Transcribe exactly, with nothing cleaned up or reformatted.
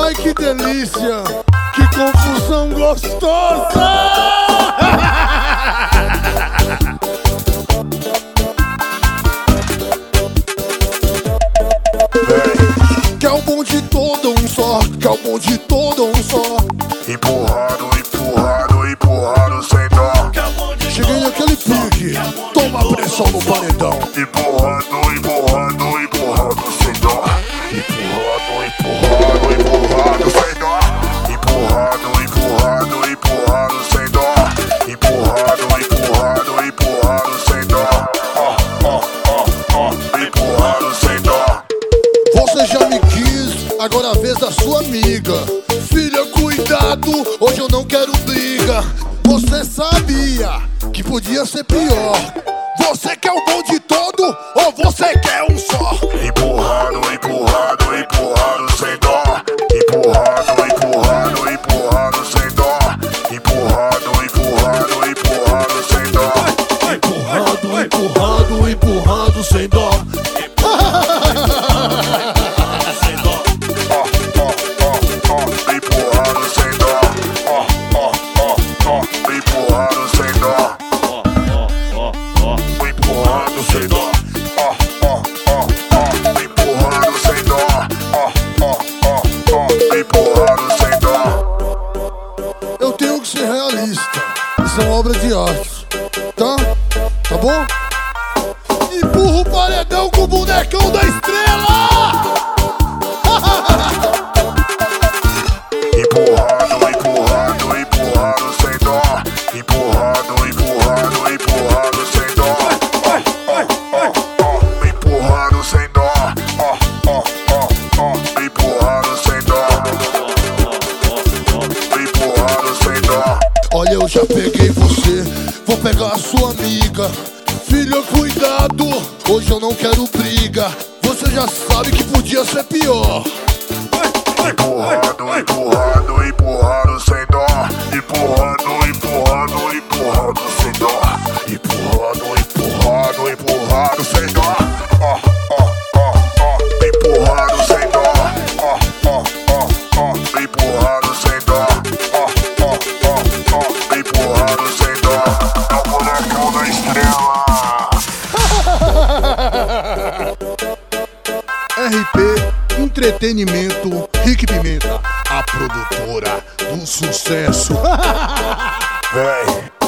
Ai, que delícia! Que confusão gostosa! Que é o bom de todo um só, que é o bom de todo um só. Empurrado, empurrado, empurrado sem dó. Cheguei naquele pique, toma pressão no paredão. Empurrado, empurrado, empurrado sem dó. Empurrado, empurrado, empurrado sem dó. Empurrado, empurrado, empurrado sem dó. Empurrado, empurrado, empurrado sem dó. Ó, ó, ó, ó, empurrado sem dó. Você já me quis, agora é a vez da sua amiga. Filha, cuidado, hoje eu não quero briga. Você sabia que podia ser pior. Você quer o bom de todo ou você quer um só? Empurrado, empurrado, empurrado sem dó. Empurrado, empurrado, empurrado sem dó. Empurrado, empurrado, empurrado sem dó. Empurrado, empurrado, empurrado sem dó. Empurrado sem dó. Ó, ó, ó, ó, empurrado sem dó. Empurrado sem dó. Ó, ó, ó, ó, empurrado sem dó. Ó, ó, ó, ó, empurrado sem dó. Eu tenho que ser realista. Isso é uma obra de arte. Tá? Tá bom? Empurra o paredão com o bonecão da estrela! Empurrado, empurrado, empurrado sem dó. Empurrado, empurrado, empurrado sem dó. Ó, ó, ó, ó, empurrado sem dó. Ó, ó, ó, ó, empurrado sem dó. Empurrado sem dó. Olha, eu já peguei você, vou pegar a sua amiga. Filha, cuidado, hoje eu não quero briga. Você já sabe que podia ser pior. Empurrado, empurrado, empurrado sem dó. Empurrado, empurrado, empurrado sem dó. Empurrado, empurrado, empurrado sem dó. Ó, ó, ó, ó, empurrado sem dó. Ó, ó, ó, ó, empurrado sem dó. Ó, ó, ó, ó, empurrado sem dó. É o bonecão da estrela. R P Entretenimento Rick Pimenta, a produtora do sucesso. Vem.